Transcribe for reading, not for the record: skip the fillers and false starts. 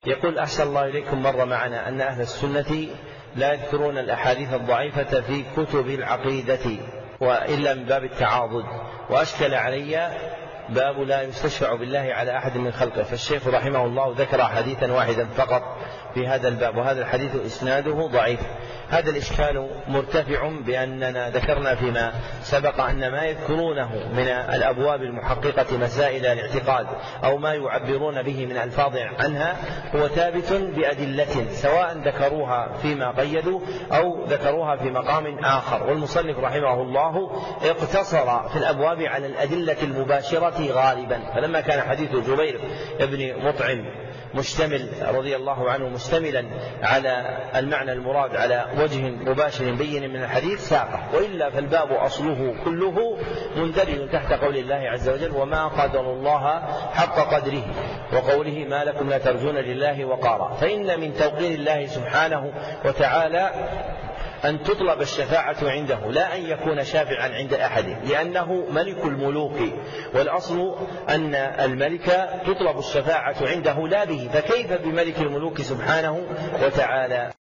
يقول أحسن الله إليكم، مر معنا أن أهل السنة لا يذكرون الأحاديث الضعيفة في كتب العقيدة وإلا من باب التعاضد، وأشكل علي باب لا يستشفع بالله على أحد من خلقه، فالشيخ رحمه الله ذكر حديثا واحدا فقط في هذا الباب، وهذا الحديث إسناده ضعيف. هذا الإشكال مرتفع بأننا ذكرنا فيما سبق أن ما يذكرونه من الأبواب المحققة مسائل الاعتقاد أو ما يعبرون به من ألفاظ عنها هو ثابت بأدلة، سواء ذكروها فيما قيدوا أو ذكروها في مقام آخر. والمصنف رحمه الله اقتصر في الأبواب على الأدلة المباشرة غالبا، فلما كان حديث جبير بن مطعم مشتمل رضي الله عنه مشتملا على المعنى المراد على وجه مباشر بين من الحديث ساقه، وإلا فالباب أصله كله مندرج تحت قول الله عز وجل: وما قدر الله حق قدره، وقوله: ما لكم لا ترجون لله وقارا. فإن من توقير الله سبحانه وتعالى أن تطلب الشفاعة عنده، لا أن يكون شافعا عند أحد، لأنه ملك الملوك، والأصل أن الملك تطلب الشفاعة عنده لا به، فكيف بملك الملوك سبحانه وتعالى؟